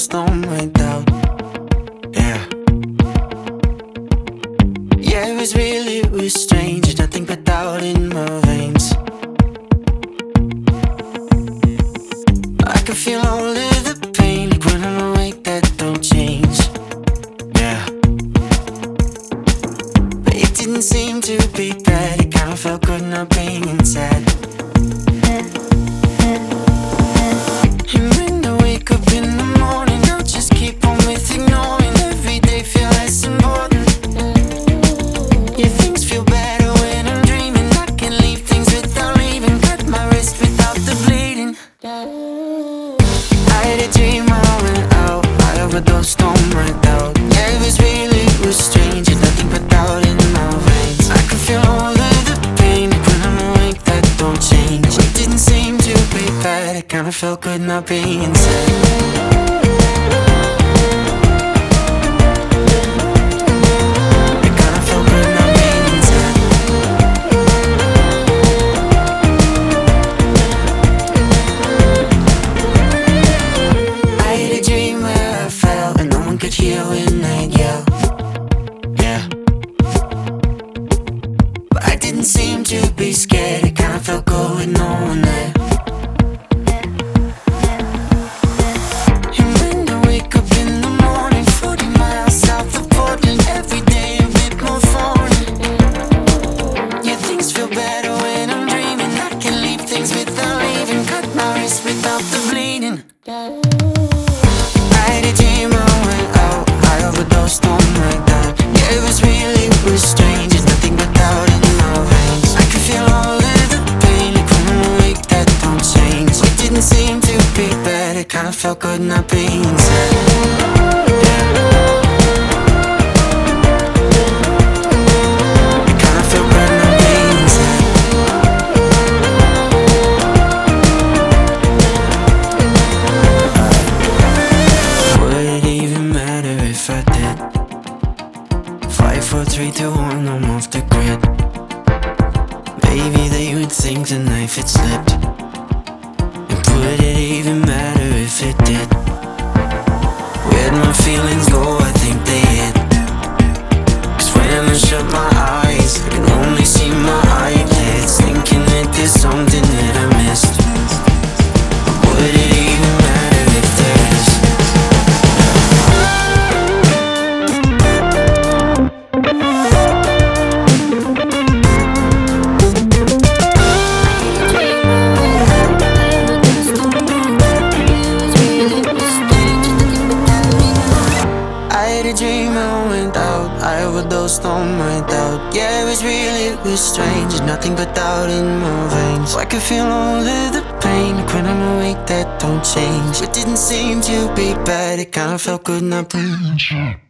overdosed on my doubt. Yeah. Yeah, it was strange. There's nothing but doubt in my veins. I can feel all of the pain, like when I'm awake that don't change. Yeah. But it didn't seem to be bad. It kinda felt good not being sad. And when I wake up in the morning, I'll just keep on with ignoring. Every day feel less important. Yeah, things feel better when I'm dreaming. I can leave things without leaving. Cut my wrist without the bleeding. I had a dream when I went out. I overdosed on my doubt. Yeah, it was strange. There's nothing but doubt in my veins. I can feel all of the pain, like when I'm awake that don't change. It didn't seem to be bad. It kinda felt good not being sad. Could hear when I'd yell. Yeah. But I didn't seem to be scared. It kinda felt good with no one there. And when I wake up in the morning, 40 miles south of Portland, every day a bit more foreign. Yeah, things feel better when I'm dreaming. I can leave things without leaving. Cut my wrist without the bleeding. I had a dream I went out. I overdosed on my doubt. Yeah, it was strange. There's nothing but doubt in my veins. I can feel all of the pain, like when I'm awake that don't change. It didn't seem to be bad. It kinda felt good not being sad. It kinda felt good not being sad. Would it even matter if I did? 5, 4, 3, 2, 1, I'm off the grid. Maybe they would think the knife had slipped. And would it even matter if it did? Where'd my feelings go? I think they hid. 'Cause when I shut my eyes, I can only see my eyelids, thinking that there's something that I missed. Would it even matter if there is? I had a dream I went out. I overdosed on my doubt. Yeah, it was strange. There's nothing but doubt in my veins. I can feel all of the pain, like when I'm awake that don't change. It didn't seem to be bad. It kinda felt good not being sure.